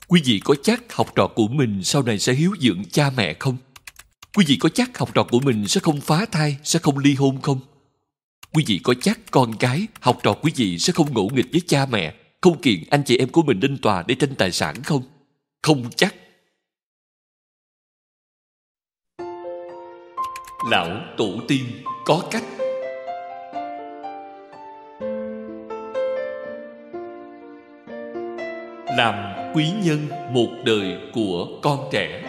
Quý vị có chắc học trò của mình sau này sẽ hiếu dưỡng cha mẹ không? Quý vị có chắc học trò của mình sẽ không phá thai, sẽ không ly hôn không? Quý vị có chắc con cái, học trò quý vị sẽ không ngỗ nghịch với cha mẹ, không kiện anh chị em của mình lên tòa để tranh tài sản không? Không chắc. Lão tổ tiên có cách. Làm quý nhân một đời của con trẻ.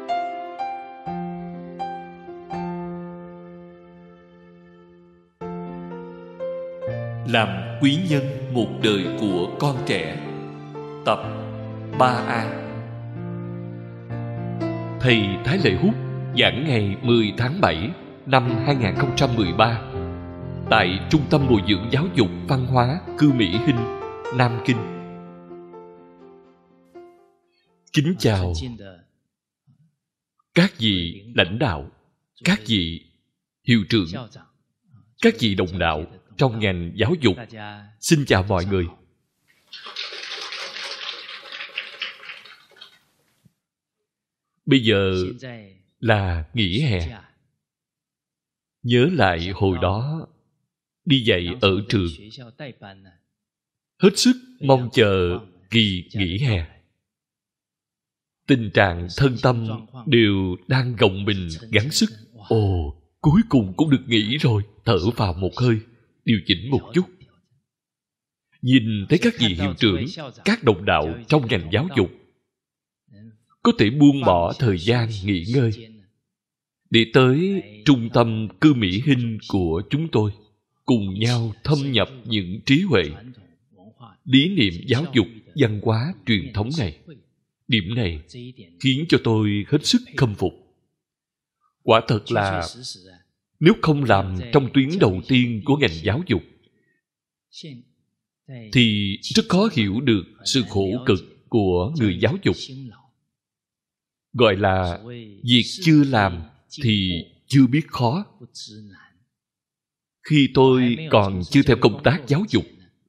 Làm quý nhân một đời của con trẻ. Tập 3A. Thầy Thái Lệ Hút giảng ngày 10 tháng 7 năm 2013 tại Trung tâm Bồi dưỡng Giáo dục Văn hóa Cư Mỹ Hinh, Nam Kinh. Kính chào các vị lãnh đạo, các vị hiệu trưởng, các vị đồng đạo trong ngành giáo dục. Xin chào mọi người. Bây giờ là nghỉ hè. Nhớ lại hồi đó đi dạy ở trường, hết sức mong chờ kỳ nghỉ hè. Tình trạng thân tâm đều đang gồng mình gắng sức. Ồ, cuối cùng cũng được nghỉ rồi. Thở vào một hơi, điều chỉnh một chút. Nhìn thấy các vị hiệu trưởng, các đồng đạo trong ngành giáo dục có thể buông bỏ thời gian nghỉ ngơi để tới trung tâm Cư Mỹ Hinh của chúng tôi, cùng nhau thâm nhập những trí huệ, lý niệm giáo dục văn hóa truyền thống này. Điểm này khiến cho tôi hết sức khâm phục. Quả thật là nếu không làm trong tuyến đầu tiên của ngành giáo dục thì rất khó hiểu được sự khổ cực của người giáo dục. Gọi là việc chưa làm thì chưa biết khó. Khi tôi còn chưa theo công tác giáo dục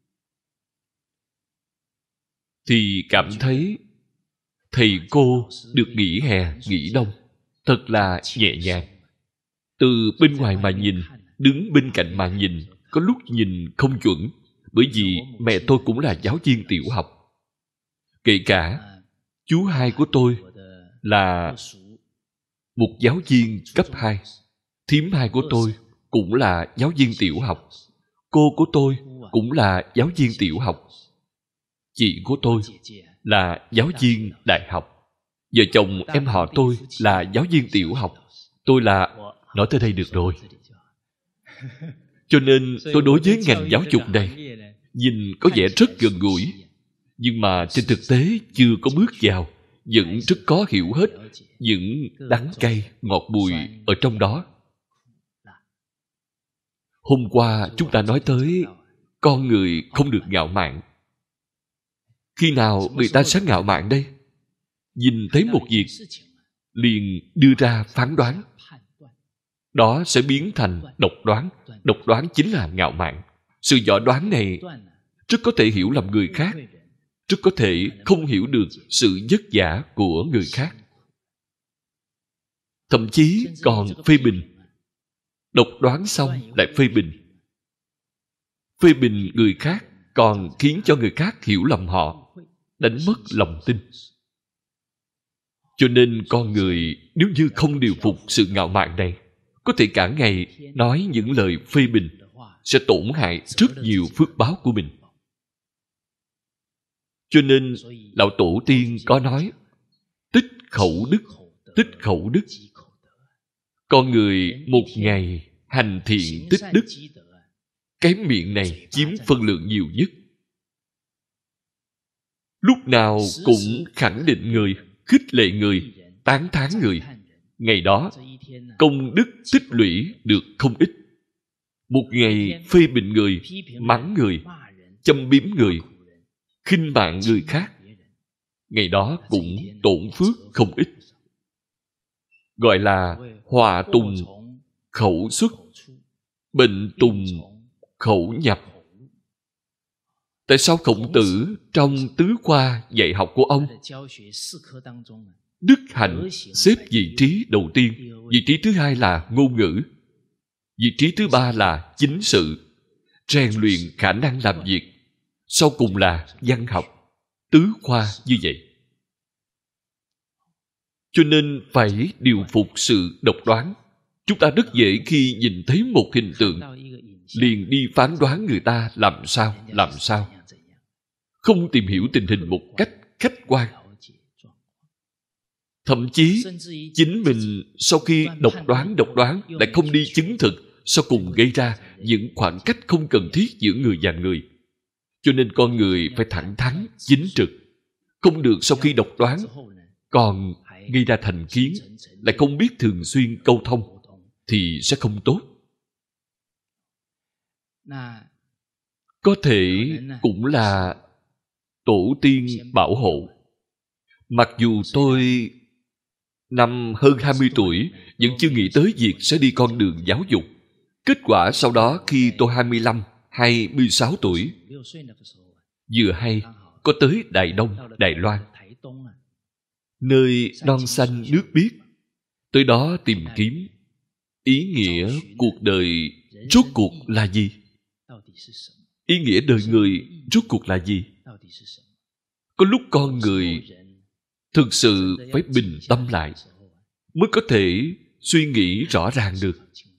thì cảm thấy thầy cô được nghỉ hè, nghỉ đông thật là nhẹ nhàng. Từ bên ngoài mà nhìn, đứng bên cạnh mà nhìn, có lúc nhìn không chuẩn, bởi vì mẹ tôi cũng là giáo viên tiểu học. Kể cả chú hai của tôi là một giáo viên cấp 2, thím hai của tôi cũng là giáo viên tiểu học, cô của tôi cũng là giáo viên tiểu học, chị của tôi là giáo viên đại học, vợ chồng em họ tôi là giáo viên tiểu học. Tôi là... Nói tới đây được rồi. Cho nên tôi đối với ngành giáo dục này nhìn có vẻ rất gần gũi, nhưng mà trên thực tế chưa có bước vào, vẫn rất khó hiểu hết những đắng cay ngọt bùi ở trong đó. Hôm qua chúng ta nói tới con người không được ngạo mạn. Khi nào người ta sẽ ngạo mạn đây? Nhìn thấy một việc liền đưa ra phán đoán, đó sẽ biến thành độc đoán. Độc đoán chính là ngạo mạn. Sự võ đoán này rất có thể hiểu lầm người khác, rất có thể không hiểu được sự vất vả của người khác, thậm chí còn phê bình. Độc đoán xong lại phê bình. Phê bình người khác còn khiến cho người khác hiểu lầm họ, đánh mất lòng tin. Cho nên con người nếu như không điều phục sự ngạo mạn này, có thể cả ngày nói những lời phê bình, sẽ tổn hại rất nhiều phước báo của mình. Cho nên Lão Tổ Tiên có nói tích khẩu đức, tích khẩu đức. Con người một ngày hành thiện tích đức, cái miệng này chiếm phân lượng nhiều nhất. Lúc nào cũng khẳng định người, khích lệ người, tán thán người. Ngày đó công đức tích lũy được không ít. Một ngày phê bình người, mắng người, châm biếm người, khinh bạn người khác, ngày đó cũng tổn phước không ít. Gọi là họa tùng khẩu xuất, bệnh tùng khẩu nhập. Tại sao Khổng Tử trong tứ khoa dạy học của ông, đức hạnh xếp vị trí đầu tiên, vị trí thứ hai là ngôn ngữ, vị trí thứ ba là chính sự, rèn luyện khả năng làm việc, sau cùng là văn học. Tứ khoa như vậy. Cho nên phải điều phục sự độc đoán. Chúng ta rất dễ khi nhìn thấy một hình tượng liền đi phán đoán người ta làm sao. Không tìm hiểu tình hình một cách khách quan. Thậm chí chính mình sau khi độc đoán lại không đi chứng thực, sau cùng gây ra những khoảng cách không cần thiết giữa người và người. Cho nên con người phải thẳng thắn, chính trực. Không được sau khi độc đoán còn gây ra thành kiến, lại không biết thường xuyên câu thông, thì sẽ không tốt. Có thể cũng là tổ tiên bảo hộ. Mặc dù tôi năm hơn 20 tuổi vẫn chưa nghĩ tới việc sẽ đi con đường giáo dục. Kết quả sau đó khi tôi 25, 26 tuổi, vừa hay có tới Đài Đông, Đài Loan, nơi non xanh nước biếc. Tới đó tìm kiếm ý nghĩa cuộc đời rốt cuộc là gì? Ý nghĩa đời người rốt cuộc là gì? Có lúc con người thực sự phải bình tâm lại mới có thể suy nghĩ rõ ràng được.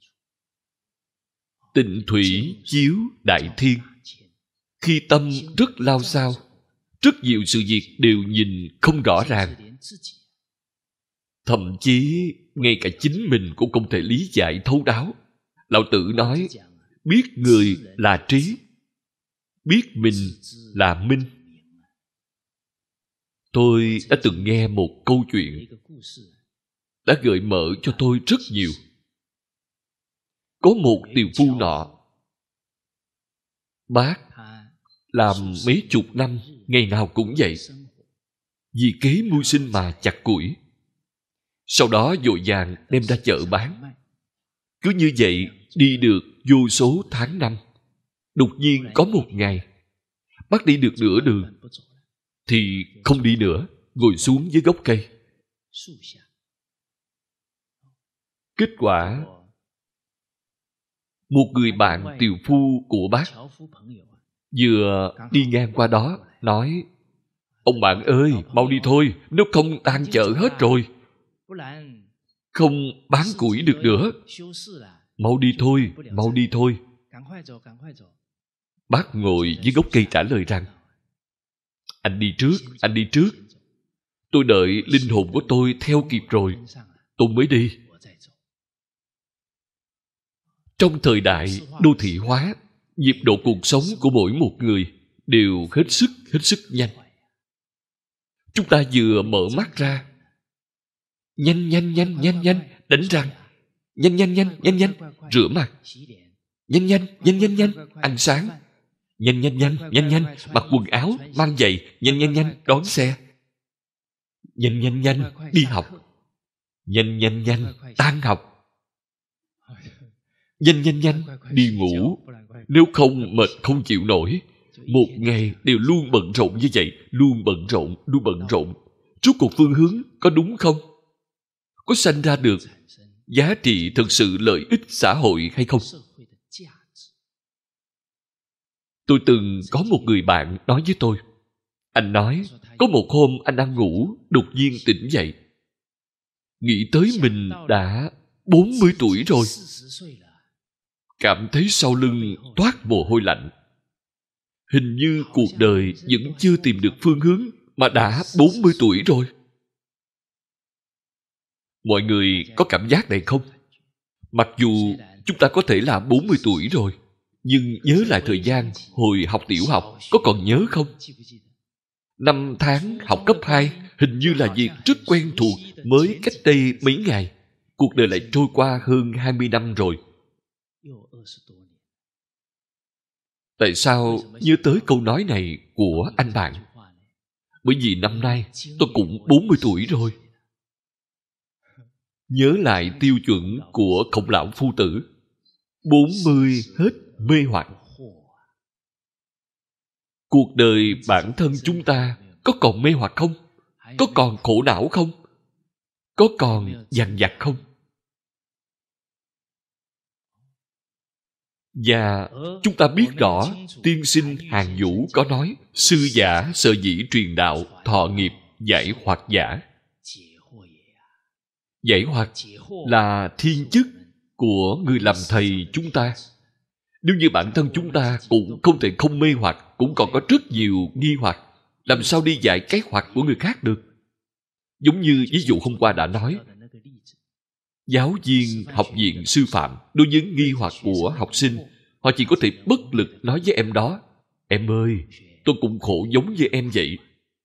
Tịnh thủy chiếu đại thiên. Khi tâm rất lao sao, rất nhiều sự việc đều nhìn không rõ ràng. Thậm chí ngay cả chính mình cũng không thể lý giải thấu đáo. Lão Tử nói, biết người là trí, biết mình là minh. Tôi đã từng nghe một câu chuyện đã gợi mở cho tôi rất nhiều. Có một tiều phu nọ, bác làm mấy chục năm, ngày nào cũng vậy, vì kế mưu sinh mà chặt củi. Sau đó vội vàng đem ra chợ bán. Cứ như vậy đi được vô số tháng năm. Đột nhiên có một ngày, bác đi được nửa đường thì không đi nữa, ngồi xuống dưới gốc cây. Kết quả, một người bạn tiều phu của bác vừa đi ngang qua đó, nói, ông bạn ơi, mau đi thôi, nếu không tan chợ hết rồi, không bán củi được nữa. Mau đi thôi, mau đi thôi. Bác ngồi dưới gốc cây trả lời rằng, anh đi trước, anh đi trước. Tôi đợi linh hồn của tôi theo kịp rồi, tôi mới đi. Trong thời đại đô thị hóa, nhịp độ cuộc sống của mỗi một người đều hết sức nhanh. Chúng ta vừa mở mắt ra, nhanh, đánh răng, nhanh, rửa mặt, nhanh, ăn sáng, nhanh, mặc quần áo, mang giày, nhanh, đón xe, nhanh, đi học, nhanh, tan học, nhanh, đi ngủ. Nếu không mệt không chịu nổi. Một ngày đều luôn bận rộn như vậy, luôn bận rộn. Rốt cuộc phương hướng có đúng không? Có sanh ra được giá trị thực sự lợi ích xã hội hay không? Tôi từng có một người bạn nói với tôi. Anh nói, có một hôm anh đang ngủ, đột nhiên tỉnh dậy. Nghĩ tới mình đã 40 tuổi rồi. Cảm thấy sau lưng toát mồ hôi lạnh. Hình như cuộc đời vẫn chưa tìm được phương hướng mà đã 40 tuổi rồi. Mọi người có cảm giác này không? Mặc dù chúng ta có thể là 40 tuổi rồi, nhưng nhớ lại thời gian hồi học tiểu học, có còn nhớ không? Năm tháng học cấp 2 hình như là việc rất quen thuộc, mới cách đây mấy ngày. Cuộc đời lại trôi qua hơn 20 năm rồi. Tại sao nhớ tới câu nói này của anh bạn? Bởi vì năm nay tôi cũng 40 tuổi rồi. Nhớ lại tiêu chuẩn của Khổng Lão Phu Tử. 40 hết mê hoặc. cuộc đời bản thân chúng ta có còn mê hoặc không? Có còn khổ não không? Có còn dằn vặt không? Và chúng ta biết rõ tiên sinh Hàng Vũ có nói: sư giả sợ dĩ truyền đạo, thọ nghiệp giải hoặc giả. Giải hoặc là thiên chức của người làm thầy chúng ta. Nếu như bản thân chúng ta cũng không thể không mê hoặc, cũng còn có rất nhiều nghi hoặc, làm sao đi giải cái hoặc của người khác được? Giống như ví dụ hôm qua đã nói, giáo viên học viện sư phạm đối với nghi hoặc của học sinh, họ chỉ có thể bất lực nói với em đó: em ơi, tôi cũng khổ giống như em vậy.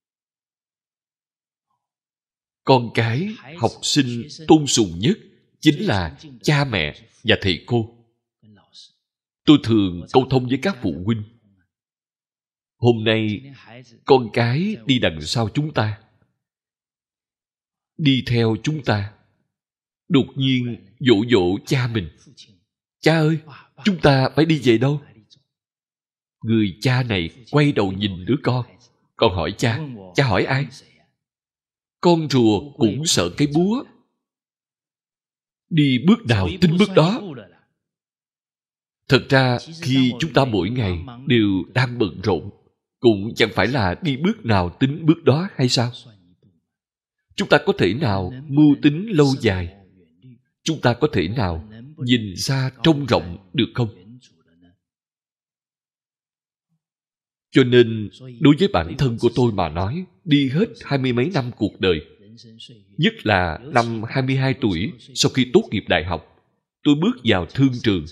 Con cái học sinh tôn sùng nhất chính là cha mẹ và thầy cô. Tôi thường câu thông với các phụ huynh. Hôm nay con cái đi đằng sau chúng ta, đi theo chúng ta, đột nhiên dỗ dỗ cha mình: cha ơi, chúng ta phải đi về đâu? Người cha này quay đầu nhìn đứa con hỏi cha hỏi ai? Con rùa cũng sợ cái búa, đi bước nào tính bước đó. Thật ra khi chúng ta mỗi ngày đều đang bận rộn, cũng chẳng phải là đi bước nào tính bước đó hay sao? Chúng ta có thể nào mưu tính lâu dài? Chúng ta có thể nào nhìn xa trông rộng được không? Cho nên đối với bản thân của tôi mà nói, đi hết 20 mấy năm cuộc đời, nhất là năm 22 tuổi sau khi tốt nghiệp đại học, tôi bước vào thương trường,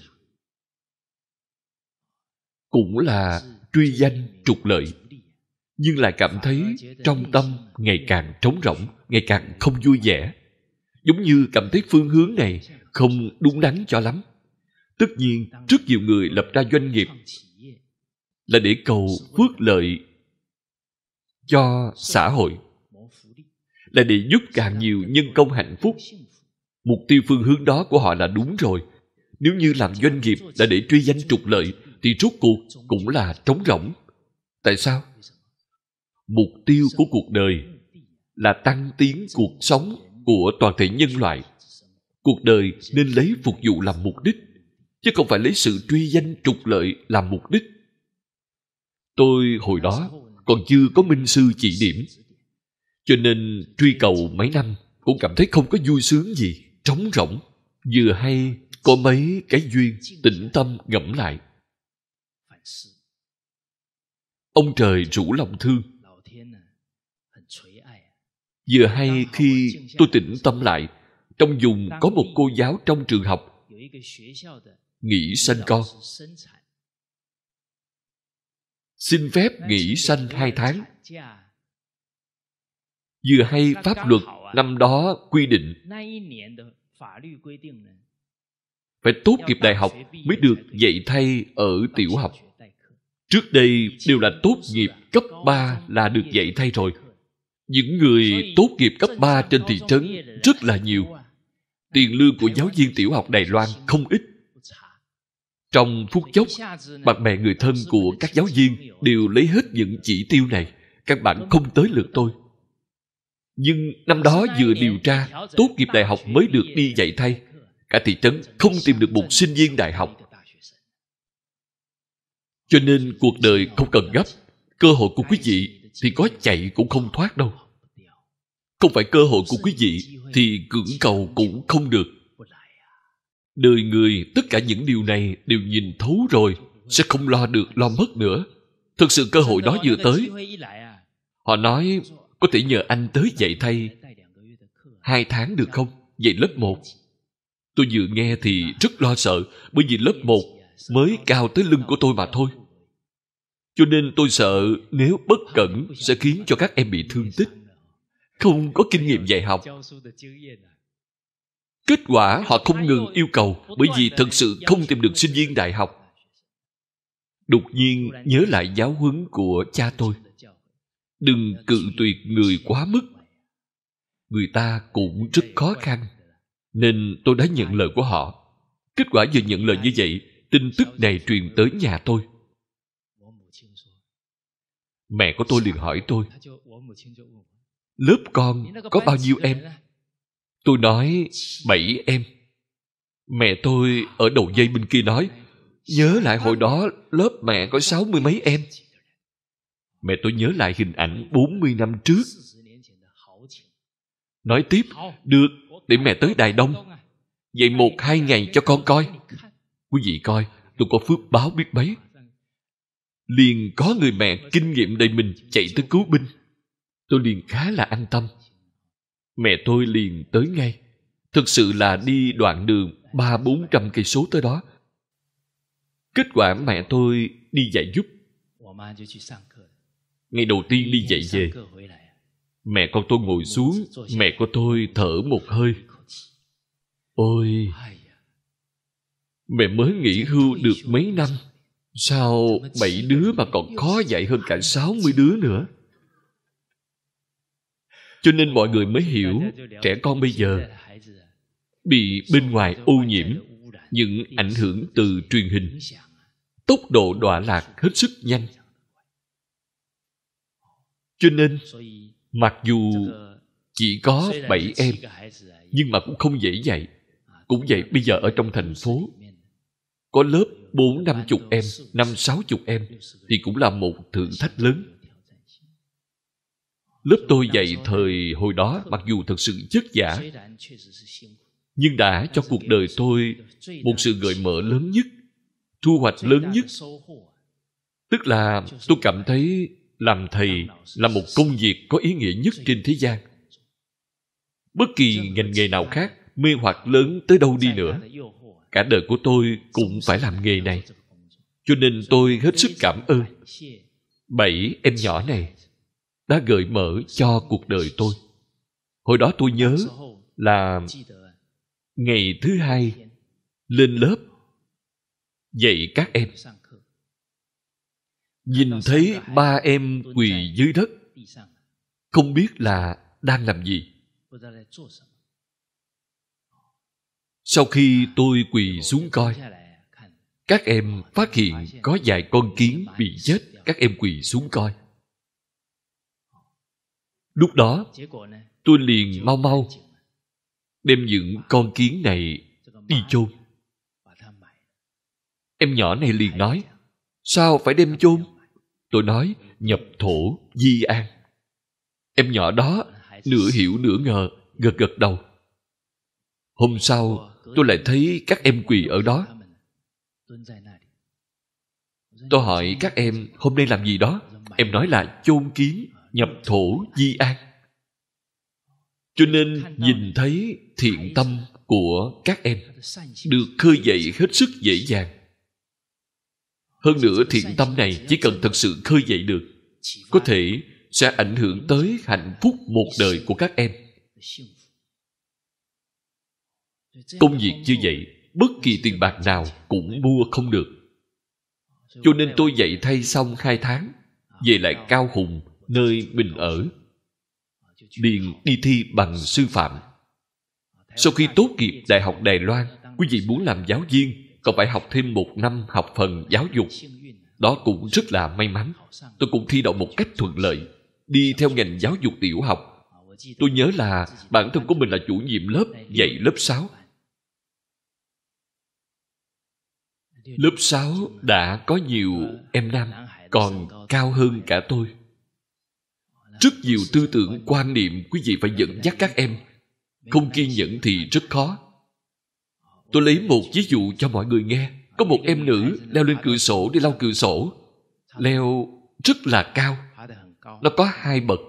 cũng là truy danh trục lợi, nhưng lại cảm thấy trong tâm ngày càng trống rỗng, ngày càng không vui vẻ, giống như cảm thấy phương hướng này không đúng đắn cho lắm. Tất nhiên rất nhiều người lập ra doanh nghiệp là để cầu phước lợi cho xã hội, là để giúp càng nhiều nhân công hạnh phúc. Mục tiêu phương hướng đó của họ là đúng rồi. Nếu như làm doanh nghiệp là để truy danh trục lợi thì rốt cuộc cũng là trống rỗng. Tại sao? Mục tiêu của cuộc đời là tăng tiến cuộc sống của toàn thể nhân loại. Cuộc đời nên lấy phục vụ làm mục đích, chứ không phải lấy sự truy danh trục lợi làm mục đích. Tôi hồi đó còn chưa có minh sư chỉ điểm, cho nên truy cầu mấy năm cũng cảm thấy không có vui sướng gì, trống rỗng. Vừa hay có mấy cái duyên, tĩnh tâm ngẫm lại, ông trời rủ lòng thương. Vừa hay khi tôi tĩnh tâm lại, trong vùng có một cô giáo trong trường học nghỉ sanh con, xin phép nghỉ sanh 2 tháng. Vừa hay pháp luật năm đó quy định phải tốt nghiệp đại học mới được dạy thay ở tiểu học. Trước đây đều là tốt nghiệp cấp 3 là được dạy thay rồi. Những người tốt nghiệp cấp 3 trên thị trấn rất là nhiều. Tiền lương của giáo viên tiểu học Đài Loan không ít. Trong phút chốc, bạn bè người thân của các giáo viên đều lấy hết những chỉ tiêu này. Các bạn không tới lượt tôi. Nhưng năm đó vừa điều tra, tốt nghiệp đại học mới được đi dạy thay. Cả thị trấn không tìm được một sinh viên đại học. Cho nên cuộc đời không cần gấp. Cơ hội của quý vị thì có chạy cũng không thoát đâu. Không phải cơ hội của quý vị thì cưỡng cầu cũng không được. Đời người tất cả những điều này đều nhìn thấu rồi, sẽ không lo được lo mất nữa. Thực sự cơ hội đó vừa tới, họ nói có thể nhờ anh tới dạy thay 2 tháng được không? Dạy lớp 1. Tôi vừa nghe thì rất lo sợ, bởi vì lớp 1 mới cao tới lưng của tôi mà thôi. Cho nên tôi sợ nếu bất cẩn sẽ khiến cho các em bị thương tích, không có kinh nghiệm dạy học. Kết quả họ không ngừng yêu cầu, bởi vì thật sự không tìm được sinh viên đại học. Đột nhiên nhớ lại giáo huấn của cha tôi: đừng cự tuyệt người quá mức. Người ta cũng rất khó khăn, nên tôi đã nhận lời của họ. Kết quả vừa nhận lời như vậy, tin tức này truyền tới nhà tôi. Mẹ của tôi liền hỏi tôi, lớp con có bao nhiêu em? Tôi nói 7 em. Mẹ tôi ở đầu dây bên kia nói, nhớ lại hồi đó lớp mẹ có 60 mấy em. Mẹ tôi nhớ lại hình ảnh 40 năm trước. Nói tiếp, được, để mẹ tới Đài Đông dạy 1-2 ngày cho con coi. Quý vị coi, tôi có phước báo biết mấy. Liền có người mẹ kinh nghiệm đầy mình chạy tới cứu binh. Tôi liền khá là an tâm. Mẹ tôi liền tới ngay. Thực sự là đi đoạn đường 300-400 cây số tới đó. Kết quả mẹ tôi đi dạy giúp. Ngày đầu tiên đi dạy về, mẹ con tôi ngồi xuống, mẹ của tôi thở một hơi. Ôi, mẹ mới nghỉ hưu được mấy năm, sao 7 đứa mà còn khó dạy hơn cả 60 đứa nữa. Cho nên mọi người mới hiểu trẻ con bây giờ bị bên ngoài ô nhiễm, những ảnh hưởng từ truyền hình, tốc độ đọa lạc hết sức nhanh. Cho nên mặc dù chỉ có 7 em, nhưng mà cũng không dễ dạy. Cũng vậy, bây giờ ở trong thành phố có lớp 40-50 em, 50-60 em thì cũng là một thử thách lớn. Lớp tôi dạy thời hồi đó mặc dù thật sự vất vả, nhưng đã cho cuộc đời tôi một sự gợi mở lớn nhất, thu hoạch lớn nhất. Tức là tôi cảm thấy làm thầy là một công việc có ý nghĩa nhất trên thế gian. Bất kỳ ngành nghề nào khác, mê hoặc lớn tới đâu đi nữa, cả đời của tôi cũng phải làm nghề này. Cho nên tôi hết sức cảm ơn 7 em nhỏ này đã gợi mở cho cuộc đời tôi. Hồi đó tôi nhớ là ngày thứ 2 lên lớp dạy các em, nhìn thấy 3 em quỳ dưới đất, không biết là đang làm gì. Sau khi tôi quỳ xuống coi, các em phát hiện có vài con kiến bị chết. Các em quỳ xuống coi. Lúc đó tôi liền mau mau đem những con kiến này đi chôn. Em nhỏ này liền nói, sao phải đem chôn? Tôi nói, nhập thổ di an. Em nhỏ đó nửa hiểu nửa ngờ, gật gật đầu. Hôm sau tôi lại thấy các em quỳ ở đó. Tôi hỏi các em hôm nay làm gì đó. Em nói là chôn kiến, nhập thổ di an. Cho nên nhìn thấy thiện tâm của các em được khơi dậy hết sức dễ dàng. Hơn nữa thiện tâm này chỉ cần thật sự khơi dậy được, có thể sẽ ảnh hưởng tới hạnh phúc một đời của các em. Công việc như vậy, bất kỳ tiền bạc nào cũng mua không được. Cho nên tôi dạy thay xong 2 tháng, về lại Cao Hùng, nơi mình ở, liền đi thi bằng sư phạm. Sau khi tốt nghiệp Đại học Đài Loan, quý vị muốn làm giáo viên còn phải học thêm 1 năm học phần giáo dục. Đó cũng rất là may mắn. Tôi cũng thi đậu một cách thuận lợi, đi theo ngành giáo dục tiểu học. Tôi nhớ là bản thân của mình là chủ nhiệm lớp dạy lớp 6. Lớp 6 đã có nhiều em nam còn cao hơn cả tôi. Rất nhiều tư tưởng quan niệm quý vị phải dẫn dắt các em. Không kiên nhẫn thì rất khó. Tôi lấy một ví dụ cho mọi người nghe. Có một em nữ leo lên cửa sổ để lau cửa sổ. Leo rất là cao. Nó có 2 bậc.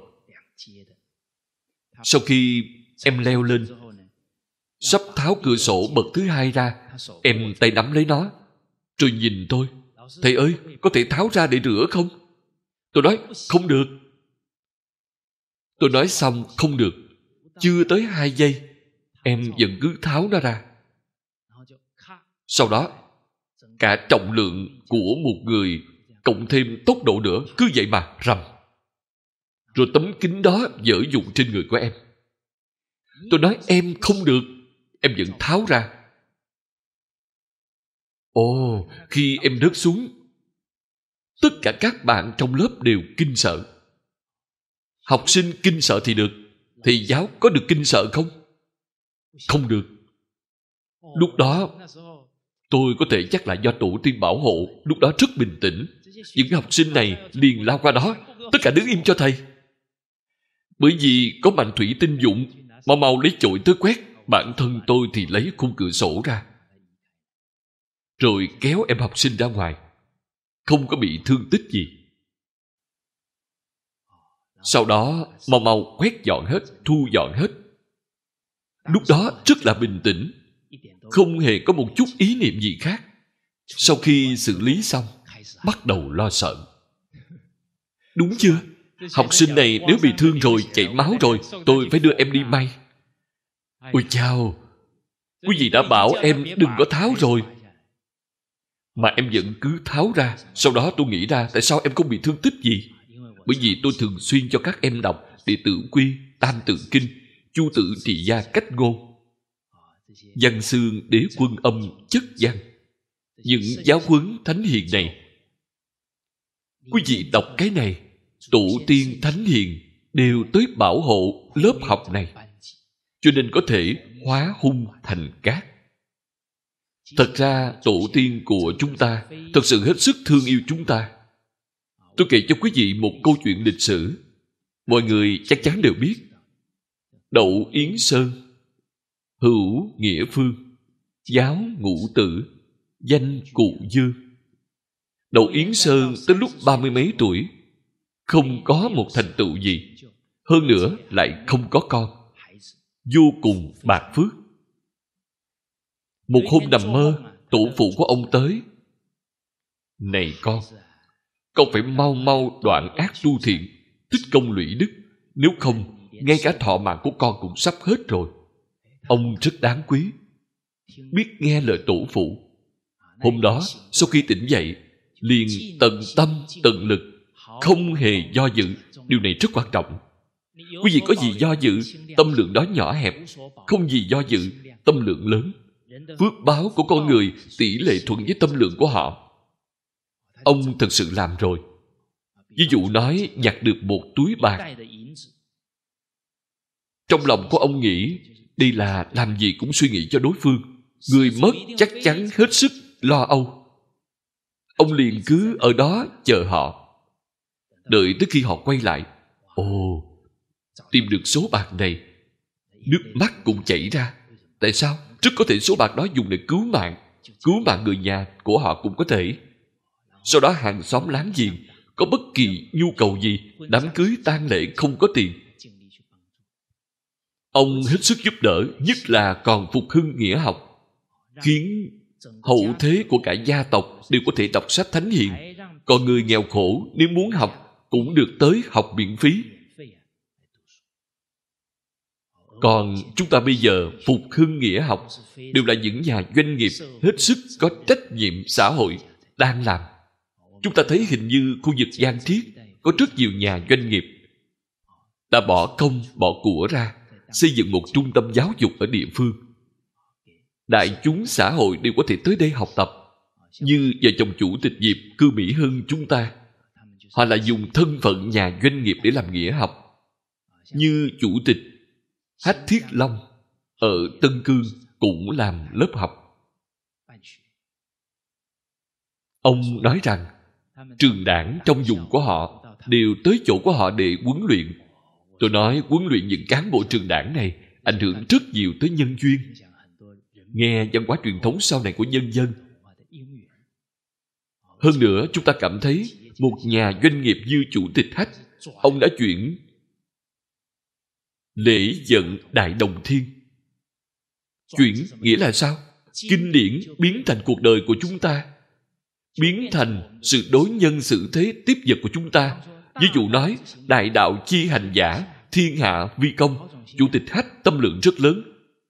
Sau khi em leo lên, sắp tháo cửa sổ bậc thứ 2 ra, em tay nắm lấy nó, rồi nhìn tôi. Thầy ơi, có thể tháo ra để rửa không? Tôi nói, không được. Tôi nói xong, không được. Chưa tới 2 giây, em vẫn cứ tháo nó ra. Sau đó, cả trọng lượng của một người cộng thêm tốc độ nữa, cứ vậy mà rầm. Rồi tấm kính đó vỡ vụn trên người của em. Tôi nói em không được, em vẫn tháo ra. Ồ, khi em rớt xuống, Tất cả các bạn trong lớp đều kinh sợ. Học sinh kinh sợ thì được, thầy giáo có được kinh sợ không? Không được. Lúc đó tôi có thể chắc là do tổ tiên bảo hộ, lúc đó rất bình tĩnh. Những học sinh này liền lao qua đó, tất cả đứng im cho thầy. Bởi vì có mạnh thủy tinh dụng, mau mau lấy chổi tới quét. Bản thân tôi thì lấy khung cửa sổ ra, rồi kéo em học sinh ra ngoài, không có bị thương tích gì. Sau đó mau mau quét dọn hết, thu dọn hết. Lúc đó rất là bình tĩnh, không hề có một chút ý niệm gì khác. Sau khi xử lý xong, bắt đầu lo sợ. Đúng chưa? Học sinh này nếu bị thương rồi, chảy máu rồi, tôi phải đưa em đi may. Ôi chao, quý vị đã bảo em đừng có tháo rồi, mà em vẫn cứ tháo ra. Sau đó tôi nghĩ ra tại sao em không bị thương tích gì. Bởi vì tôi thường xuyên cho các em đọc Đệ Tử Quy, Tam Tự Kinh, Chu Tự Trị Gia Cách Ngôn, Văn Xương Đế Quân Âm Chất Văn. Những giáo huấn thánh hiền này, quý vị đọc cái này, tổ tiên thánh hiền đều tới bảo hộ lớp học này, cho nên có thể hóa hung thành cát. Thật ra tổ tiên của chúng ta thật sự hết sức thương yêu chúng ta. Tôi kể cho quý vị một câu chuyện lịch sử, mọi người chắc chắn đều biết. Đậu Yến Sơn, hữu nghĩa phương, giáo ngũ tử, danh cụ dương. Đậu Yến Sơn tới lúc 30 mấy tuổi, không có một thành tựu gì, hơn nữa lại không có con, vô cùng bạc phước. Một hôm nằm mơ, tổ phụ của ông tới: này con phải mau mau đoạn ác tu thiện, tích công lũy đức, nếu không ngay cả thọ mạng của con cũng sắp hết rồi. Ông rất đáng quý, biết nghe lời tổ phụ. Hôm đó sau khi tỉnh dậy, liền tận tâm tận lực, không hề do dự. Điều này rất quan trọng. Quý vị có gì do dự, tâm lượng đó nhỏ hẹp. Không gì do dự, tâm lượng lớn. Phước báo của con người tỷ lệ thuận với tâm lượng của họ. Ông thật sự làm rồi. Ví dụ nói nhặt được một túi bạc, trong lòng của ông nghĩ đây là làm gì cũng suy nghĩ cho đối phương. Người mất chắc chắn hết sức lo âu. Ông liền cứ ở đó chờ họ, đợi tới khi họ quay lại. Ồ, tìm được số bạc này, nước mắt cũng chảy ra. Tại sao? Rất có thể số bạc đó dùng để cứu mạng người nhà của họ cũng có thể. Sau đó hàng xóm láng giềng có bất kỳ nhu cầu gì, đám cưới tang lễ không có tiền, ông hết sức giúp đỡ, nhất là còn phục hưng nghĩa học, khiến hậu thế của cả gia tộc đều có thể đọc sách thánh hiền. Còn người nghèo khổ nếu muốn học cũng được tới học miễn phí. Còn chúng ta bây giờ phục hưng nghĩa học đều là những nhà doanh nghiệp hết sức có trách nhiệm xã hội đang làm. Chúng ta thấy hình như khu vực Giang Thiết có rất nhiều nhà doanh nghiệp đã bỏ công bỏ của ra xây dựng một trung tâm giáo dục ở địa phương. Đại chúng xã hội đều có thể tới đây học tập. Như vợ chồng chủ tịch Diệp Cư Mỹ Hưng chúng ta, họ là dùng thân phận nhà doanh nghiệp để làm nghĩa học. Như chủ tịch Hách Thiết Long ở Tân Cương cũng làm lớp học. Ông nói rằng trường đảng trong vùng của họ đều tới chỗ của họ để huấn luyện. Tôi nói huấn luyện những cán bộ trường đảng này ảnh hưởng rất nhiều tới nhân duyên, nghe văn hóa truyền thống sau này của nhân dân. Hơn nữa chúng ta cảm thấy một nhà doanh nghiệp như chủ tịch Hách, ông đã chuyển lễ vận Đại Đồng Thiên. Chuyển nghĩa là sao? Kinh điển biến thành cuộc đời của chúng ta, biến thành sự đối nhân xử thế tiếp vật của chúng ta. Ví dụ nói đại đạo chi hành giả, thiên hạ vi công. Chủ tịch Hách tâm lượng rất lớn,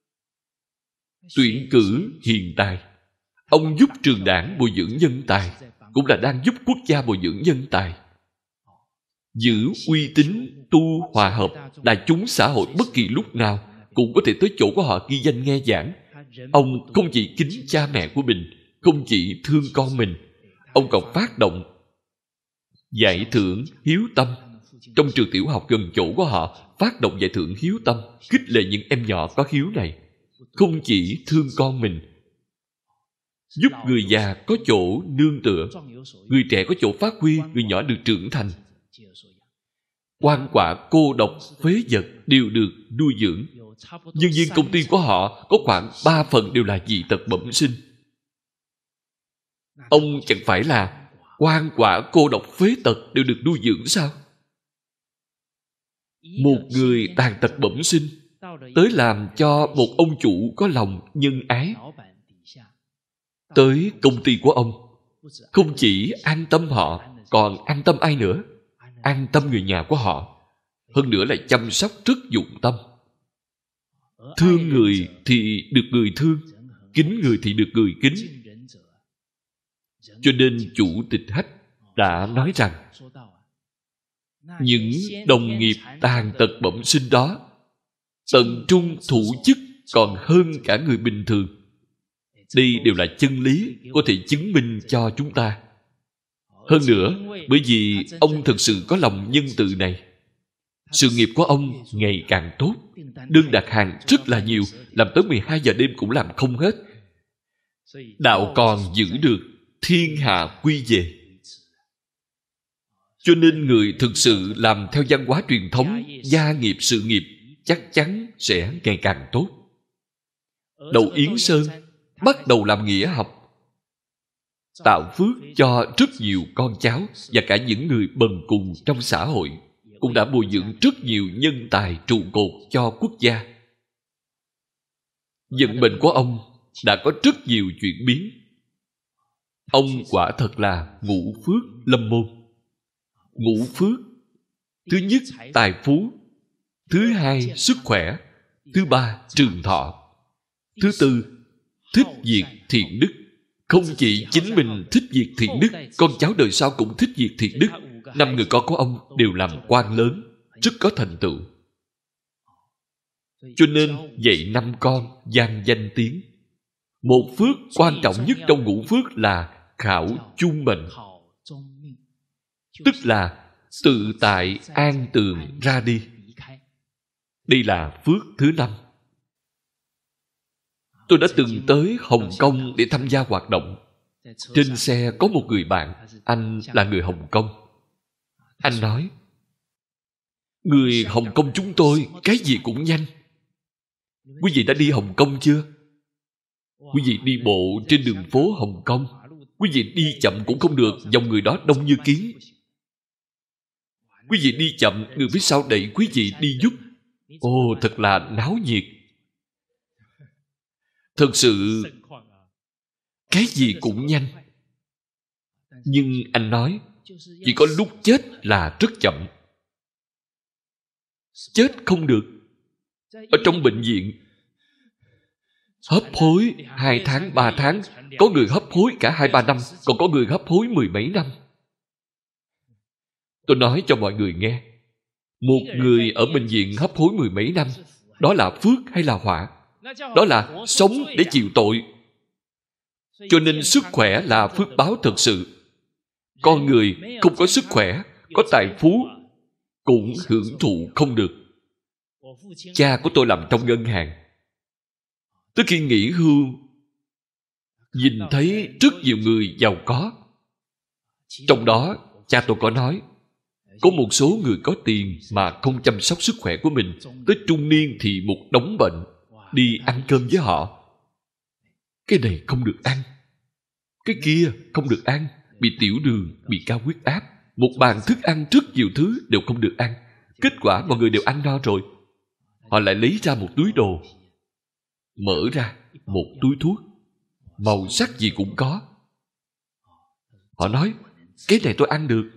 tuyển cử hiền tài. Ông giúp trường đảng bồi dưỡng nhân tài, cũng là đang giúp quốc gia bồi dưỡng nhân tài. Giữ uy tín, tu hòa hợp, đại chúng xã hội bất kỳ lúc nào cũng có thể tới chỗ của họ ghi danh nghe giảng. Ông không chỉ kính cha mẹ của mình, không chỉ thương con mình, ông còn phát động Giải thưởng hiếu tâm. Trong trường tiểu học gần chỗ của họ phát động giải thưởng hiếu tâm, khích lệ những em nhỏ có hiếu này. Không chỉ thương con mình, giúp người già có chỗ nương tựa, người trẻ có chỗ phát huy, người nhỏ được trưởng thành. Oan quả, cô độc, phế vật đều được nuôi dưỡng. Nhân viên công ty của họ có khoảng 3 phần đều là dị tật bẩm sinh. Ông chẳng phải là oan quả, cô độc, phế tật đều được nuôi dưỡng sao? Một người tàn tật bẩm sinh tới làm cho một ông chủ có lòng nhân ái, tới công ty của ông, không chỉ an tâm họ, còn an tâm ai nữa? An tâm người nhà của họ. Hơn nữa là chăm sóc rất dụng tâm. Thương người thì được người thương, kính người thì được người kính. Cho nên Chủ tịch Hách đã nói rằng những đồng nghiệp tàn tật bẩm sinh đó tận trung thủ chức còn hơn cả người bình thường. Đây đều là chân lý có thể chứng minh cho chúng ta. Hơn nữa, bởi vì ông thực sự có lòng nhân từ này, sự nghiệp của ông ngày càng tốt. Đơn đặt hàng rất là nhiều, làm tới 12 giờ đêm cũng làm không hết. Đạo còn giữ được, thiên hạ quy về. Cho nên người thực sự làm theo văn hóa truyền thống, gia nghiệp, sự nghiệp chắc chắn sẽ ngày càng tốt. Đậu Yến Sơn bắt đầu làm nghĩa học, tạo phước cho rất nhiều con cháu và cả những người bần cùng trong xã hội, cũng đã bồi dưỡng rất nhiều nhân tài trụ cột cho quốc gia. Vận mệnh của ông đã có rất nhiều chuyển biến. Ông quả thật là ngũ phước lâm môn. Ngũ phước: thứ nhất, tài phú; thứ hai, sức khỏe; thứ ba, trường thọ; thứ tư, thích việc thiện đức. Không chỉ chính mình thích việc thiện đức, con cháu đời sau cũng thích việc thiện đức. 5 người con của ông đều làm quan lớn, rất có thành tựu. Cho nên dạy 5 con vang danh tiếng. Một phước quan trọng nhất trong ngũ phước là khảo chung mệnh, tức là tự tại an tường ra đi. Đây là phước thứ 5. Tôi đã từng tới Hồng Kông để tham gia hoạt động. Trên xe có một người bạn, anh là người Hồng Kông. Anh nói, người Hồng Kông chúng tôi cái gì cũng nhanh. Quý vị đã đi Hồng Kông chưa? Quý vị đi bộ trên đường phố Hồng Kông, quý vị đi chậm cũng không được, dòng người đó đông như kiến. Quý vị đi chậm, người phía sau đẩy quý vị đi giúp. Ồ, thật là náo nhiệt. Thật sự cái gì cũng nhanh. Nhưng anh nói, chỉ có lúc chết là rất chậm. Chết không được. Ở trong bệnh viện, hấp hối 2 tháng, 3 tháng, có người hấp hối cả 2-3 năm, còn có người hấp hối 10 mấy năm. Tôi nói cho mọi người nghe, một người ở bệnh viện hấp hối 10 mấy năm, đó là phước hay là họa? Đó là sống để chịu tội. Cho nên sức khỏe là phước báo thật sự. Con người không có sức khỏe, có tài phú cũng hưởng thụ không được. Cha của tôi làm trong ngân hàng. Tới khi nghỉ hưu, nhìn thấy rất nhiều người giàu có. Trong đó, cha tôi có nói, có một số người có tiền mà không chăm sóc sức khỏe của mình, tới trung niên thì một đống bệnh, đi ăn cơm với họ. Cái này không được ăn, cái kia không được ăn, bị tiểu đường, bị cao huyết áp. Một bàn thức ăn rất nhiều thứ đều không được ăn. Kết quả mọi người đều ăn no rồi. Họ lại lấy ra một túi đồ, mở ra một túi thuốc, màu sắc gì cũng có. Họ nói, cái này tôi ăn được.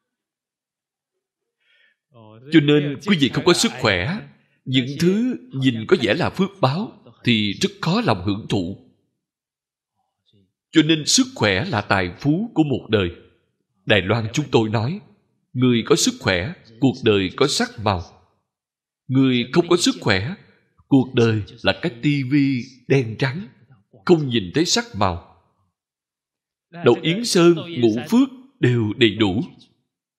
Cho nên quý vị không có sức khỏe, những thứ nhìn có vẻ là phước báo thì rất khó lòng hưởng thụ. Cho nên sức khỏe là tài phú của một đời. Đài Loan chúng tôi nói, người có sức khỏe, cuộc đời có sắc màu. Người không có sức khỏe, cuộc đời là cái tivi đen trắng, không nhìn thấy sắc màu. Đậu Yến Sơn, ngũ phước đều đầy đủ.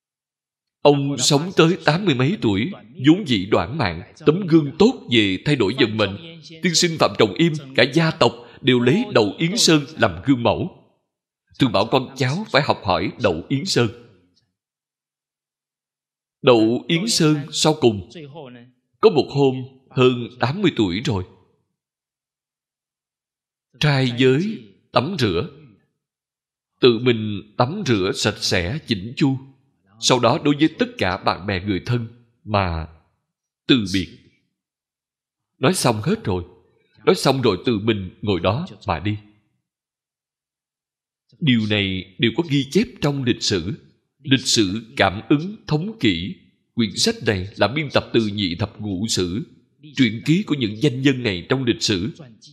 Ông sống tới 80 mấy tuổi, vốn dĩ đoản mạng, tấm gương tốt về thay đổi vận mệnh. Tiên sinh Phạm Trọng Im, cả gia tộc đều lấy Đậu Yến Sơn làm gương mẫu. Thường bảo con cháu phải học hỏi Đậu Yến Sơn. Đậu Yến Sơn sau cùng có một hôm hơn 80 tuổi rồi, trai giới tắm rửa, tự mình tắm rửa sạch sẽ chỉnh chu, sau đó đối với tất cả bạn bè người thân mà từ biệt. Nói xong hết rồi, nói xong rồi tự mình ngồi đó mà đi. Điều này đều có ghi chép trong lịch sử. Lịch sử Cảm Ứng Thống Kỷ. Quyển sách này là biên tập từ Nhị Thập Ngũ Sử, truyện ký của những danh nhân này trong lịch sử.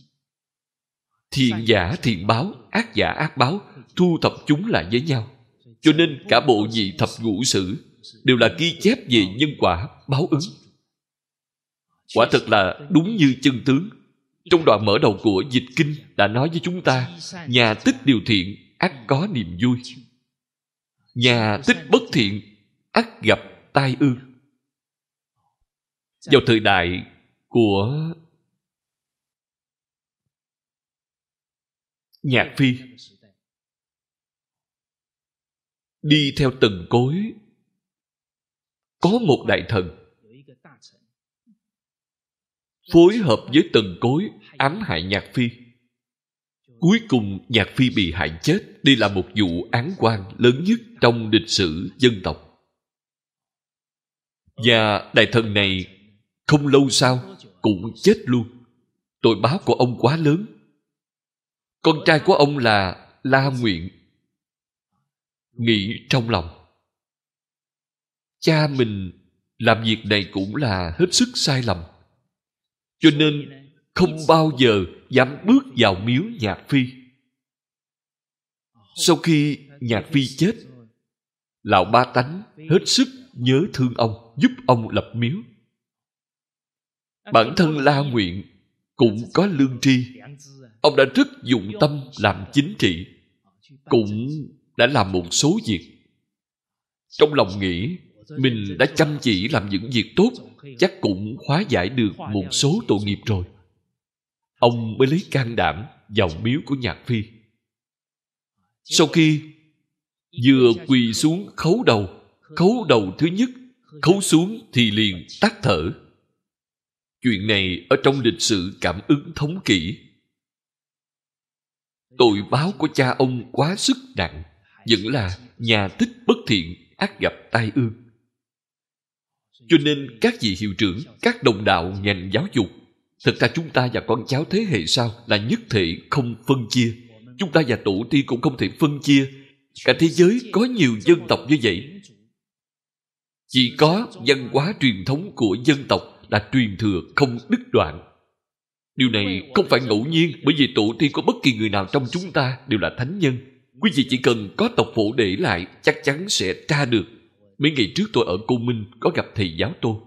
Thiện giả thiện báo, ác giả ác báo, thu thập chúng lại với nhau. Cho nên cả bộ Nhị Thập Ngũ Sử đều là ghi chép về nhân quả, báo ứng. Quả thật là đúng như chân tướng. Trong đoạn mở đầu của Dịch Kinh đã nói với chúng ta, nhà tích điều thiện, ắt có niềm vui. Nhà tích bất thiện, ắt gặp tai ương. Vào thời đại của Nhạc Phi, đi theo Tần Cối, có một đại thần phối hợp với Tần Cối ám hại Nhạc Phi. Cuối cùng Nhạc Phi bị hại chết. Đây là một vụ án oan lớn nhất trong lịch sử dân tộc. Và đại thần này không lâu sau cũng chết luôn. Tội báo của ông quá lớn. Con trai của ông là La Nguyện nghĩ trong lòng, cha mình làm việc này cũng là hết sức sai lầm, cho nên không bao giờ dám bước vào miếu Nhạc Phi. Sau khi Nhạc Phi chết, lão ba tánh hết sức nhớ thương ông, giúp ông lập miếu. Bản thân La Nguyện cũng có lương tri. Ông đã rất dụng tâm làm chính trị, cũng đã làm một số việc. Trong lòng nghĩ mình đã chăm chỉ làm những việc tốt, chắc cũng hóa giải được một số tội nghiệp rồi. Ông mới lấy can đảm vào miếu của Nhạc Phi. Sau khi vừa quỳ xuống khấu đầu thứ nhất, khấu xuống thì liền tắt thở. Chuyện này ở trong lịch sử Cảm Ứng Thống Kỷ. Tội báo của cha ông quá sức nặng, vẫn là nhà tích bất thiện, ắt gặp tai ương. Cho nên các vị hiệu trưởng, các đồng đạo ngành giáo dục, thật ra chúng ta và con cháu thế hệ sau là nhất thể không phân chia. Chúng ta và tổ tiên cũng không thể phân chia. Cả thế giới có nhiều dân tộc như vậy. Chỉ có văn hóa truyền thống của dân tộc là truyền thừa không đứt đoạn. Điều này không phải ngẫu nhiên, bởi vì tổ tiên của bất kỳ người nào trong chúng ta đều là thánh nhân. Quý vị chỉ cần có tộc phổ để lại, chắc chắn sẽ tra được. Mấy ngày trước tôi ở Côn Minh có gặp thầy giáo Tô.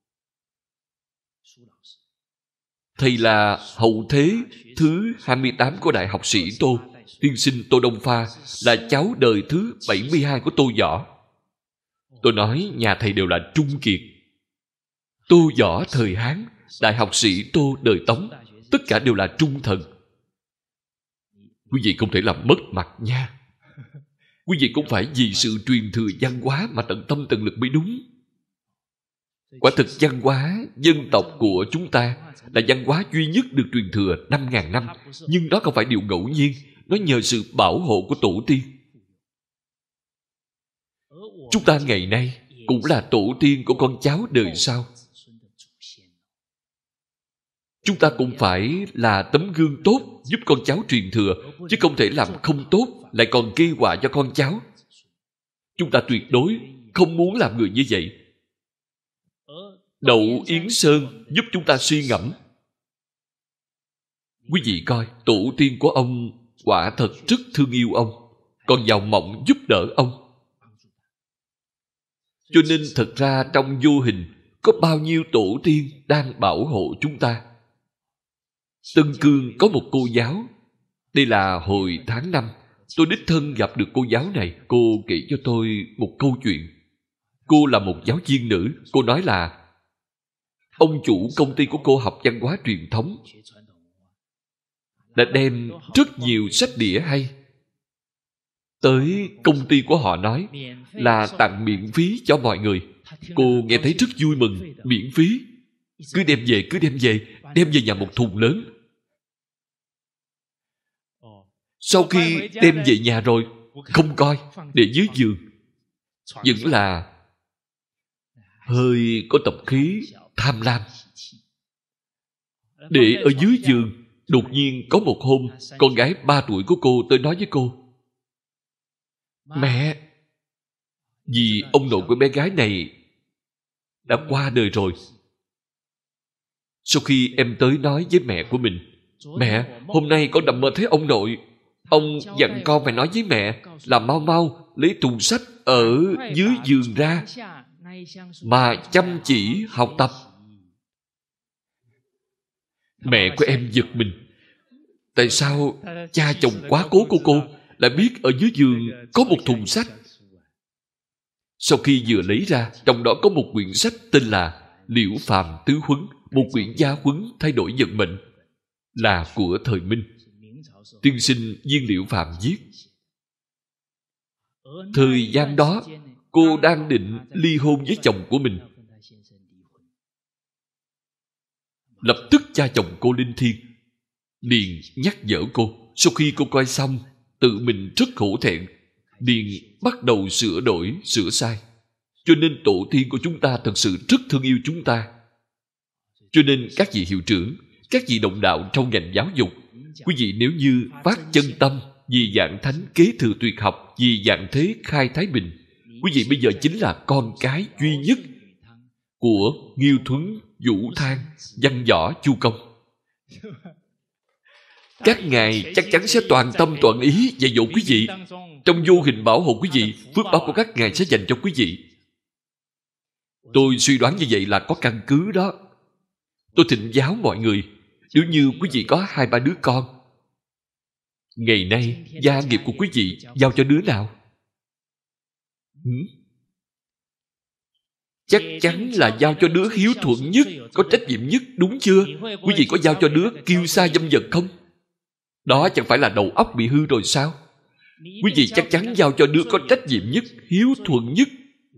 Thầy là hậu thế thứ 28 của Đại học sĩ Tô. Tiên sinh Tô Đông Pha là cháu đời thứ 72 của Tô Võ. Tôi nói nhà thầy đều là trung kiệt. Tô Võ thời Hán, Đại học sĩ Tô đời Tống, tất cả đều là trung thần. Quý vị không thể làm mất mặt nha. Quý vị cũng phải vì sự truyền thừa văn hóa mà tận tâm tận lực mới đúng. Quả thực văn hóa dân tộc của chúng ta là văn hóa duy nhất được truyền thừa 5.000 năm. Nhưng đó không phải điều ngẫu nhiên. Nó nhờ sự bảo hộ của tổ tiên. Chúng ta ngày nay cũng là tổ tiên của con cháu đời sau. Chúng ta cũng phải là tấm gương tốt giúp con cháu truyền thừa, chứ không thể làm không tốt lại còn gây họa cho con cháu. Chúng ta tuyệt đối không muốn làm người như vậy. Đậu Yến Sơn giúp chúng ta suy ngẫm. Quý vị coi, tổ tiên của ông quả thật rất thương yêu ông, còn giàu mộng giúp đỡ ông. Cho nên thật ra trong vô hình có bao nhiêu tổ tiên đang bảo hộ chúng ta. Tân Cương có một cô giáo. Đây là hồi tháng 5. Tôi đích thân gặp được cô giáo này. Cô kể cho tôi một câu chuyện. Cô là một giáo viên nữ. Cô nói là ông chủ công ty của cô học văn hóa truyền thống, đã đem rất nhiều sách đĩa hay tới công ty của họ, nói là tặng miễn phí cho mọi người. Cô nghe thấy rất vui mừng. Miễn phí, cứ đem về, đem về nhà một thùng lớn. Sau khi đem về nhà rồi, không coi, để dưới giường. Vẫn là hơi có tập khí tham lam. Để ở dưới giường. Đột nhiên có một hôm, con gái 3 tuổi của cô tới nói với cô: mẹ, vì ông nội của bé gái này đã qua đời rồi. Sau khi em tới nói với mẹ của mình: mẹ, hôm nay con nằm mơ thấy ông nội. Ông dặn con phải nói với mẹ là mau mau lấy thùng sách ở dưới giường ra mà chăm chỉ học tập. Mẹ của em giật mình. Tại sao cha chồng quá cố của cô lại biết ở dưới giường có một thùng sách? Sau khi vừa lấy ra, trong đó có một quyển sách tên là Liễu Phàm Tứ Huấn, một quyển gia huấn thay đổi vận mệnh, là của thời Minh. Tiên sinh Viên Liễu Phàm viết. Thời gian đó, cô đang định ly hôn với chồng của mình. Lập tức cha chồng cô linh thiêng liền nhắc nhở cô. Sau khi cô coi xong, tự mình rất hổ thẹn, liền bắt đầu sửa đổi, sửa sai. Cho nên tổ tiên của chúng ta thật sự rất thương yêu chúng ta. Cho nên các vị hiệu trưởng, các vị đồng đạo trong ngành giáo dục, quý vị nếu như phát chân tâm vì vạn thánh kế thừa tuyệt học, vì vạn thế khai thái bình, quý vị bây giờ chính là con cái duy nhất của Nghiêu Thuấn, Vũ Thang, Văn Võ, Chu Công. Các ngài chắc chắn sẽ toàn tâm toàn ý dạy dỗ quý vị. Trong vô hình bảo hộ quý vị, phước báo của các ngài sẽ dành cho quý vị. Tôi suy đoán như vậy là có căn cứ đó. Tôi thỉnh giáo mọi người, nếu như quý vị có 2-3 đứa con, ngày nay gia nghiệp của quý vị giao cho đứa nào? Chắc chắn là giao cho đứa hiếu thuận nhất, có trách nhiệm nhất, đúng chưa? Quý vị có giao cho đứa kiêu sa dâm vật không? Đó chẳng phải là đầu óc bị hư rồi sao? Quý vị chắc chắn giao cho đứa có trách nhiệm nhất, hiếu thuận nhất.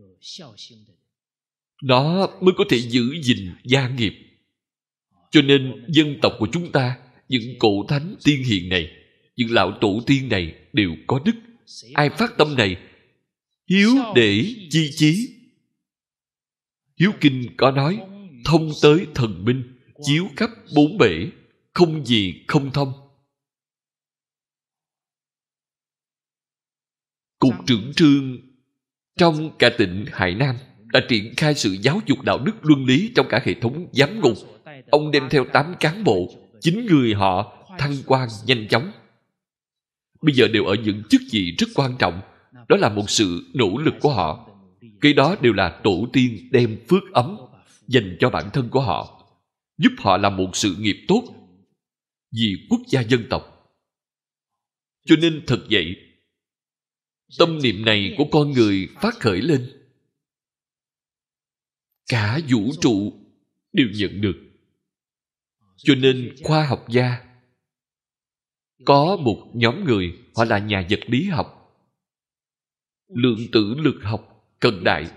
Đó mới có thể giữ gìn gia nghiệp. Cho nên dân tộc của chúng ta, những cổ thánh tiên hiền này, những lão tổ tiên này đều có đức. Ai phát tâm này? Hiếu để chi chí. Hiếu kinh có nói: thông tới thần minh, chiếu khắp 4 bể, không gì không thông. Cục trưởng trương trong cả tỉnh Hải Nam đã triển khai sự giáo dục đạo đức luân lý trong cả hệ thống giám ngục. Ông đem theo 8 cán bộ, 9 người họ thăng quan nhanh chóng. Bây giờ đều ở những chức vị rất quan trọng. Đó là một sự nỗ lực của họ. Cái đó đều là tổ tiên đem phước ấm dành cho bản thân của họ, giúp họ làm một sự nghiệp tốt vì quốc gia dân tộc. Cho nên thật vậy, tâm niệm này của con người phát khởi lên, cả vũ trụ đều nhận được. Cho nên khoa học gia có một nhóm người, họ là nhà vật lý học, lượng tử lực học cận đại.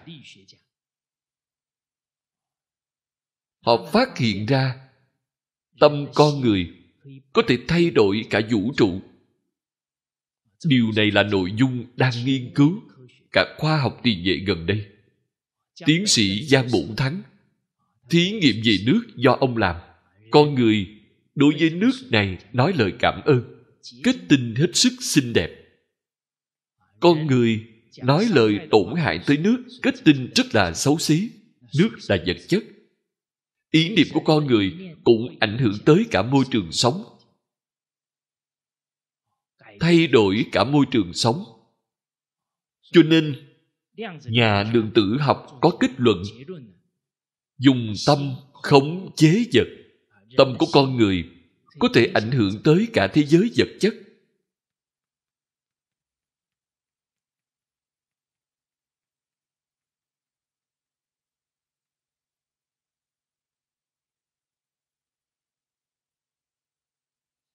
Họ phát hiện ra tâm con người có thể thay đổi cả vũ trụ. Điều này là nội dung đang nghiên cứu cả khoa học tiền vệ gần đây. Tiến sĩ Giang Bổn Thắng thí nghiệm về nước do ông làm. Con người đối với nước này nói lời cảm ơn, kết tinh hết sức xinh đẹp. Con người nói lời tổn hại tới nước, kết tinh rất là xấu xí. Nước là vật chất. Ý niệm của con người cũng ảnh hưởng tới cả môi trường sống, thay đổi cả môi trường sống. Cho nên nhà lượng tử học có kết luận: dùng tâm khống chế vật. Tâm của con người có thể ảnh hưởng tới cả thế giới vật chất.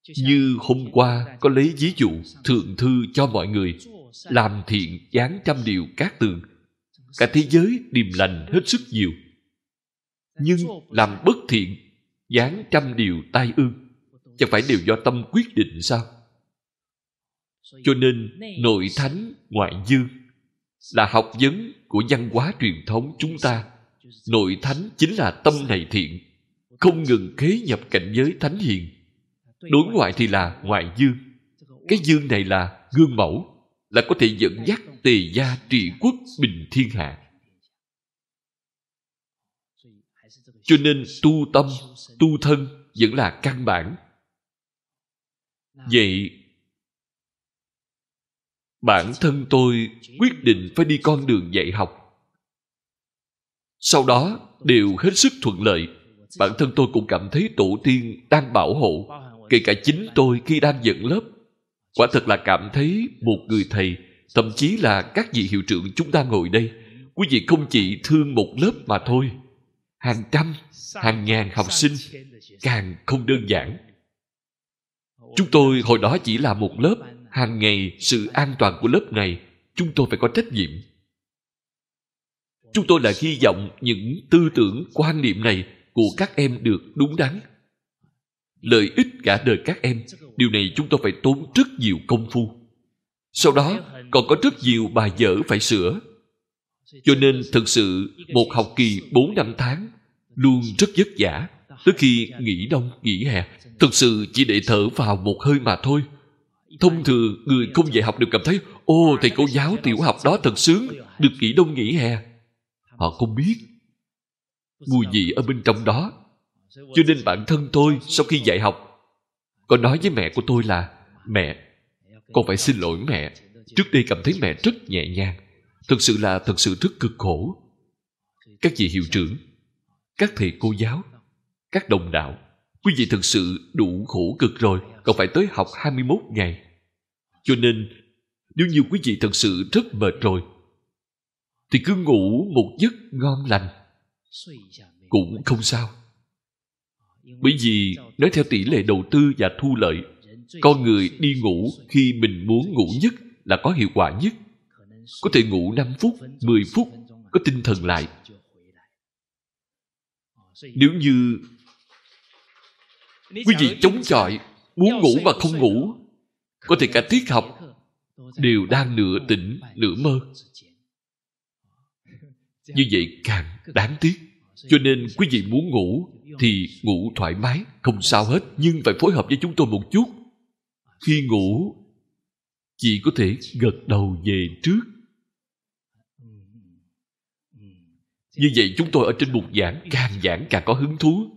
Như hôm qua có lấy ví dụ thượng thư cho mọi người làm thiện giáng 100 điều cát tường, cả thế giới điềm lành hết sức nhiều. Nhưng làm bất thiện giáng 100 điều tai ương, chẳng phải đều do tâm quyết định sao? Cho nên nội thánh ngoại dương là học vấn của văn hóa truyền thống chúng ta. Nội thánh chính là tâm này thiện, không ngừng khế nhập cảnh giới thánh hiền. Đối ngoại thì là ngoại dương. Cái dương này là gương mẫu, là có thể dẫn dắt tề gia trị quốc bình thiên hạ. Cho nên tu tâm, tu thân vẫn là căn bản. Vậy bản thân tôi quyết định phải đi con đường dạy học. Sau đó đều hết sức thuận lợi. Bản thân tôi cũng cảm thấy tổ tiên đang bảo hộ. Kể cả chính tôi khi đang dẫn lớp, quả thật là cảm thấy một người thầy, thậm chí là các vị hiệu trưởng chúng ta ngồi đây, quý vị không chỉ thương một lớp mà thôi, hàng trăm, hàng ngàn học sinh, càng không đơn giản. Chúng tôi hồi đó chỉ là một lớp, hàng ngày sự an toàn của lớp này chúng tôi phải có trách nhiệm. Chúng tôi là hy vọng những tư tưởng quan niệm này của các em được đúng đắn, lợi ích cả đời các em. Điều này chúng tôi phải tốn rất nhiều công phu. Sau đó còn có rất nhiều bài vở phải sửa. Cho nên thực sự một học kỳ 4 năm tháng luôn rất vất vả. Tới khi nghỉ đông, nghỉ hè, thực sự chỉ để thở vào một hơi mà thôi. Thông thường người không dạy học đều cảm thấy ô, thầy cô giáo tiểu học đó thật sướng, được nghỉ đông nghỉ hè. Họ không biết mùi vị ở bên trong đó. Cho nên bản thân tôi sau khi dạy học có nói với mẹ của tôi là mẹ, con phải xin lỗi mẹ. Trước đây cảm thấy mẹ rất nhẹ nhàng, thật sự rất cực khổ. Các vị hiệu trưởng, các thầy cô giáo, các đồng đạo, quý vị thực sự đủ khổ cực rồi, còn phải tới học 21 ngày. Cho nên nếu như quý vị thật sự rất mệt rồi thì cứ ngủ một giấc ngon lành cũng không sao. Bởi vì nói theo tỷ lệ đầu tư và thu lợi, con người đi ngủ khi mình muốn ngủ nhất là có hiệu quả nhất. Có thể ngủ 5 phút, 10 phút, có tinh thần lại. Nếu như quý vị chống chọi, muốn ngủ mà không ngủ, có thể cả tiết học đều đang nửa tỉnh, nửa mơ. Như vậy càng đáng tiếc. Cho nên quý vị muốn ngủ thì ngủ thoải mái, không sao hết, nhưng phải phối hợp với chúng tôi một chút. Khi ngủ chỉ có thể gật đầu về trước. Như vậy chúng tôi ở trên bục giảng càng có hứng thú.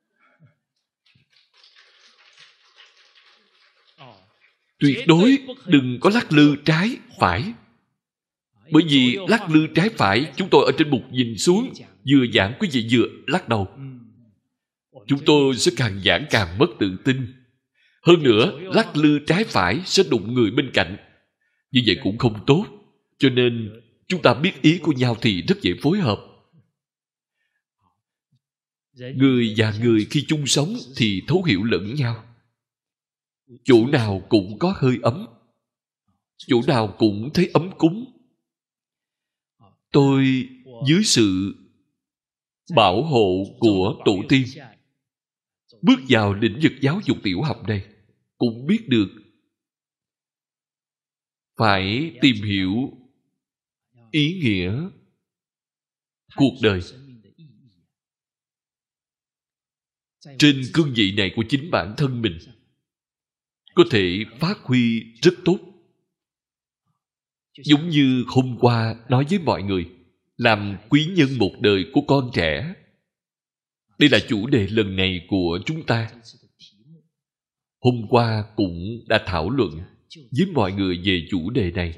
Tuyệt đối đừng có lắc lư trái phải. Bởi vì lắc lư trái phải, chúng tôi ở trên bục nhìn xuống, vừa giảng quý vị vừa lắc đầu, chúng tôi sẽ càng giảng càng mất tự tin. Hơn nữa, lắc lư trái phải sẽ đụng người bên cạnh, như vậy cũng không tốt. Cho nên chúng ta biết ý của nhau thì rất dễ phối hợp. Người và người khi chung sống thì thấu hiểu lẫn nhau. Chỗ nào cũng có hơi ấm, chỗ nào cũng thấy ấm cúng. Tôi dưới sự bảo hộ của tổ tiên bước vào lĩnh vực giáo dục tiểu học này, cũng biết được phải tìm hiểu ý nghĩa cuộc đời trên cương vị này của chính bản thân mình, có thể phát huy rất tốt. Giống như hôm qua nói với mọi người, làm quý nhân một đời của con trẻ. Đây là chủ đề lần này của chúng ta. Hôm qua cũng đã thảo luận với mọi người về chủ đề này.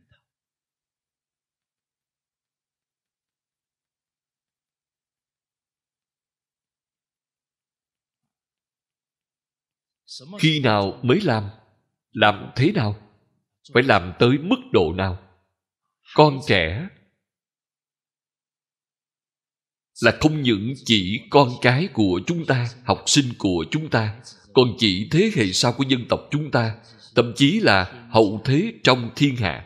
Khi nào mới làm thế nào, phải làm tới mức độ nào? Con trẻ là không những chỉ con cái của chúng ta, học sinh của chúng ta, còn chỉ thế hệ sau của dân tộc chúng ta, thậm chí là hậu thế trong thiên hạ.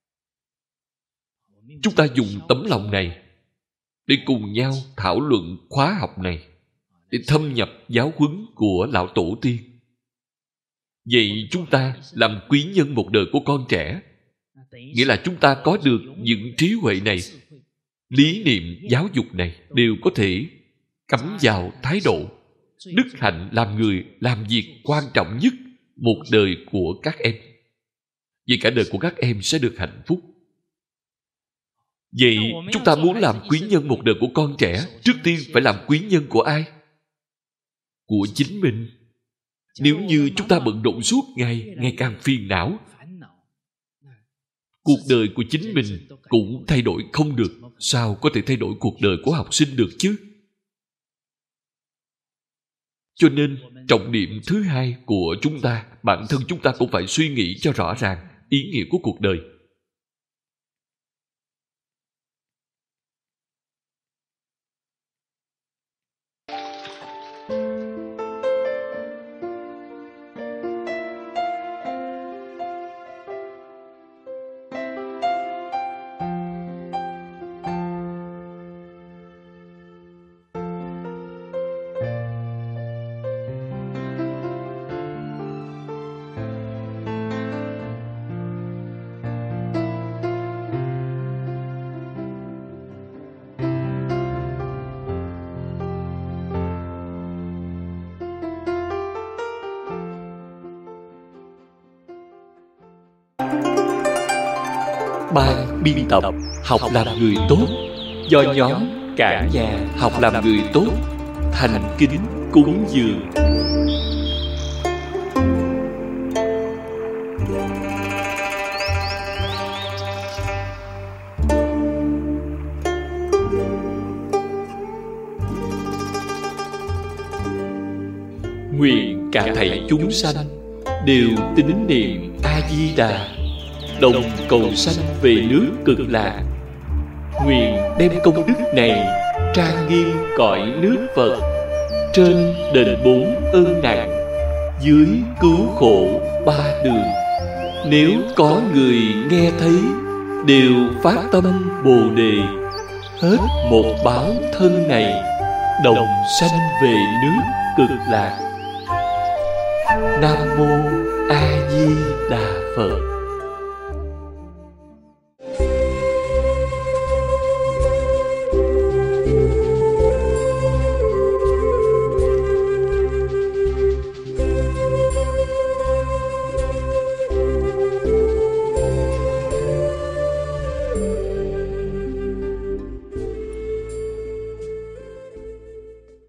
Chúng ta dùng tấm lòng này để cùng nhau thảo luận khóa học này, để thâm nhập giáo huấn của lão tổ tiên. Vậy chúng ta làm quý nhân một đời của con trẻ, nghĩa là chúng ta có được những trí huệ này, lý niệm giáo dục này đều có thể cắm vào thái độ, đức hạnh làm người, làm việc quan trọng nhất một đời của các em. Vì cả đời của các em sẽ được hạnh phúc. Vậy chúng ta muốn làm quý nhân một đời của con trẻ, trước tiên phải làm quý nhân của ai? Của chính mình. Nếu như chúng ta bận rộn suốt ngày, ngày càng phiền não, cuộc đời của chính mình cũng thay đổi không được, sao có thể thay đổi cuộc đời của học sinh được chứ? Cho nên, trọng điểm thứ hai của chúng ta, bản thân chúng ta cũng phải suy nghĩ cho rõ ràng ý nghĩa của cuộc đời. Ban biên tập Học làm người tốt do nhóm Cả Nhà Học làm người tốt thành kính cúng dường. Nguyện cả thảy chúng sanh đều tín niệm A Di Đà, đồng cầu sanh về nước Cực Lạc. Nguyện đem công đức này trang nghiêm cõi nước Phật, trên đền bốn ơn nặng, dưới cứu khổ ba đường. Nếu có người nghe thấy, đều phát tâm Bồ Đề, hết một báo thân này, đồng sanh về nước Cực Lạc. Nam mô A Di Đà Phật.